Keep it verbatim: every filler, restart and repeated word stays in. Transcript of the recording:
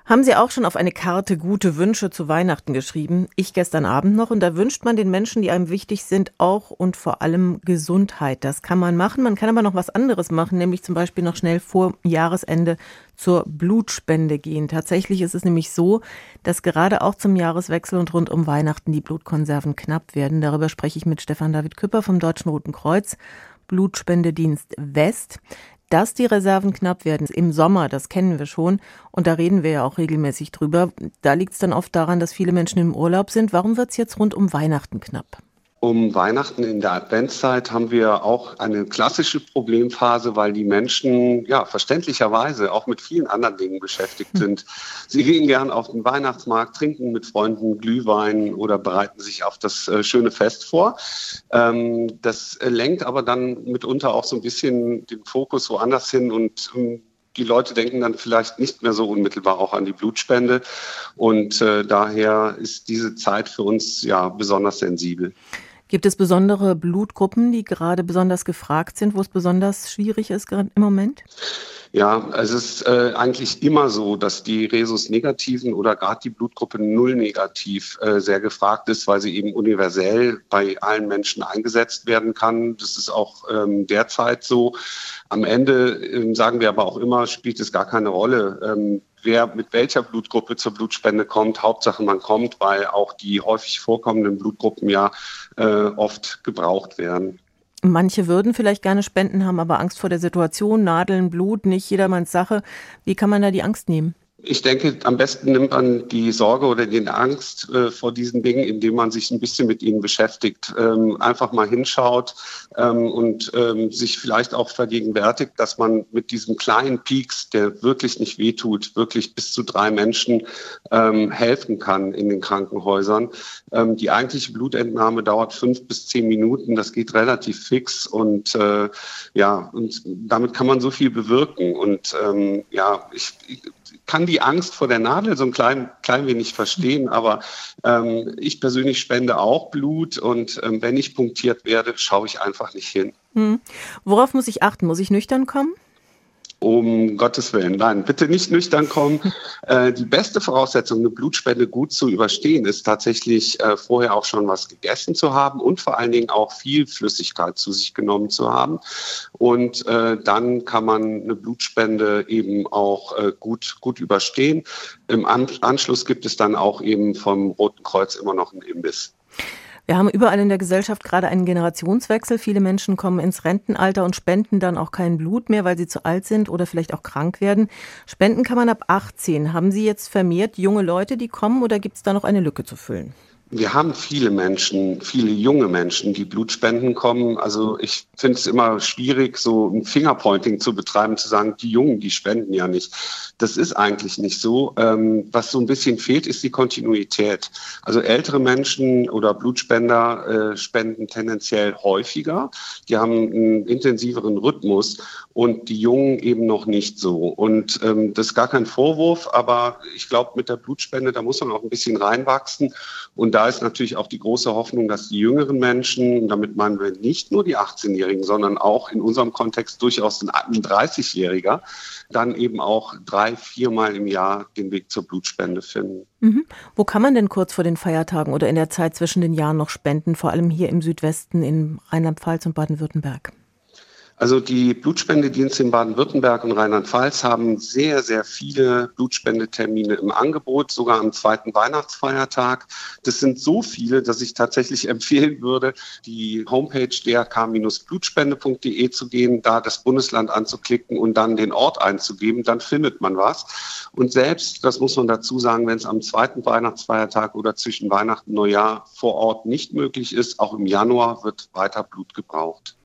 Haben Sie auch schon auf eine Karte gute Wünsche zu Weihnachten geschrieben? Ich gestern Abend noch. Und da wünscht man den Menschen, die einem wichtig sind, auch und vor allem Gesundheit. Das kann man machen. Man kann aber noch was anderes machen, nämlich zum Beispiel noch schnell vor Jahresende zur Blutspende gehen. Tatsächlich ist es nämlich so, dass gerade auch zum Jahreswechsel und rund um Weihnachten die Blutkonserven knapp werden. Darüber spreche ich mit Stefan David Küpper vom Deutschen Roten Kreuz, Blutspendedienst West. Dass die Reserven knapp werden im Sommer, das kennen wir schon. Und da reden wir ja auch regelmäßig drüber. Da liegt es dann oft daran, dass viele Menschen im Urlaub sind. Warum wird es jetzt rund um Weihnachten knapp? Um Weihnachten in der Adventszeit haben wir auch eine klassische Problemphase, weil die Menschen ja verständlicherweise auch mit vielen anderen Dingen beschäftigt sind. Sie gehen gern auf den Weihnachtsmarkt, trinken mit Freunden Glühwein oder bereiten sich auf das äh, schöne Fest vor. Ähm, das äh, lenkt aber dann mitunter auch so ein bisschen den Fokus woanders hin und ähm, die Leute denken dann vielleicht nicht mehr so unmittelbar auch an die Blutspende. Und äh, daher ist diese Zeit für uns ja besonders sensibel. Gibt es besondere Blutgruppen, die gerade besonders gefragt sind, wo es besonders schwierig ist gerade im Moment? Ja, es ist äh, eigentlich immer so, dass die Rhesus-Negativen oder gerade die Blutgruppe Null negativ äh, sehr gefragt ist, weil sie eben universell bei allen Menschen eingesetzt werden kann. Das ist auch ähm, derzeit so. Am Ende ähm, sagen wir aber auch immer, spielt es gar keine Rolle, ähm, wer mit welcher Blutgruppe zur Blutspende kommt. Hauptsache man kommt, weil auch die häufig vorkommenden Blutgruppen ja äh, oft gebraucht werden. Manche würden vielleicht gerne Spenden, haben aber Angst vor der Situation, Nadeln, Blut, nicht jedermanns Sache. Wie kann man da die Angst nehmen? Ich denke, am besten nimmt man die Sorge oder die Angst äh, vor diesen Dingen, indem man sich ein bisschen mit ihnen beschäftigt, ähm, einfach mal hinschaut ähm, und ähm, sich vielleicht auch vergegenwärtigt, dass man mit diesem kleinen Pieks, der wirklich nicht wehtut, wirklich bis zu drei Menschen ähm, helfen kann in den Krankenhäusern. Ähm, die eigentliche Blutentnahme dauert fünf bis zehn Minuten, das geht relativ fix und äh, ja, und damit kann man so viel bewirken und ähm, ja, ich, ich kann die Angst vor der Nadel so ein klein, klein wenig verstehen, aber ähm, ich persönlich spende auch Blut und ähm, wenn ich punktiert werde, schaue ich einfach nicht hin. Hm. Worauf muss ich achten? Muss ich nüchtern kommen? Um Gottes Willen, nein, bitte nicht nüchtern kommen. Äh, die beste Voraussetzung, eine Blutspende gut zu überstehen, ist tatsächlich äh, vorher auch schon was gegessen zu haben und vor allen Dingen auch viel Flüssigkeit zu sich genommen zu haben. Und äh, dann kann man eine Blutspende eben auch äh, gut, gut überstehen. Im An- Anschluss gibt es dann auch eben vom Roten Kreuz immer noch einen Imbiss. Wir haben überall in der Gesellschaft gerade einen Generationswechsel. Viele Menschen kommen ins Rentenalter und spenden dann auch kein Blut mehr, weil sie zu alt sind oder vielleicht auch krank werden. Spenden kann man ab achtzehn. Haben Sie jetzt vermehrt junge Leute, die kommen, oder gibt es da noch eine Lücke zu füllen? Wir haben viele Menschen, viele junge Menschen, die Blutspenden kommen. Also ich finde es immer schwierig, so ein Fingerpointing zu betreiben, zu sagen, die Jungen, die spenden ja nicht. Das ist eigentlich nicht so. Ähm, was so ein bisschen fehlt, ist die Kontinuität. Also ältere Menschen oder Blutspender äh, spenden tendenziell häufiger. Die haben einen intensiveren Rhythmus und die Jungen eben noch nicht so. Und ähm, das ist gar kein Vorwurf, aber ich glaube, mit der Blutspende, da muss man auch ein bisschen reinwachsen. Und da ist natürlich auch die große Hoffnung, dass die jüngeren Menschen, damit meinen wir nicht nur die achtzehnjährigen, sondern auch in unserem Kontext durchaus ein dreißigjähriger, dann eben auch drei, viermal im Jahr den Weg zur Blutspende finden. Mhm. Wo kann man denn kurz vor den Feiertagen oder in der Zeit zwischen den Jahren noch spenden, vor allem hier im Südwesten, in Rheinland-Pfalz und Baden-Württemberg? Also die Blutspendedienste in Baden-Württemberg und Rheinland-Pfalz haben sehr, sehr viele Blutspendetermine im Angebot, sogar am zweiten Weihnachtsfeiertag. Das sind so viele, dass ich tatsächlich empfehlen würde, die Homepage d r k Bindestrich blutspende punkt d e zu gehen, da das Bundesland anzuklicken und dann den Ort einzugeben, dann findet man was. Und selbst, das muss man dazu sagen, wenn es am zweiten Weihnachtsfeiertag oder zwischen Weihnachten und Neujahr vor Ort nicht möglich ist, auch im Januar wird weiter Blut gebraucht.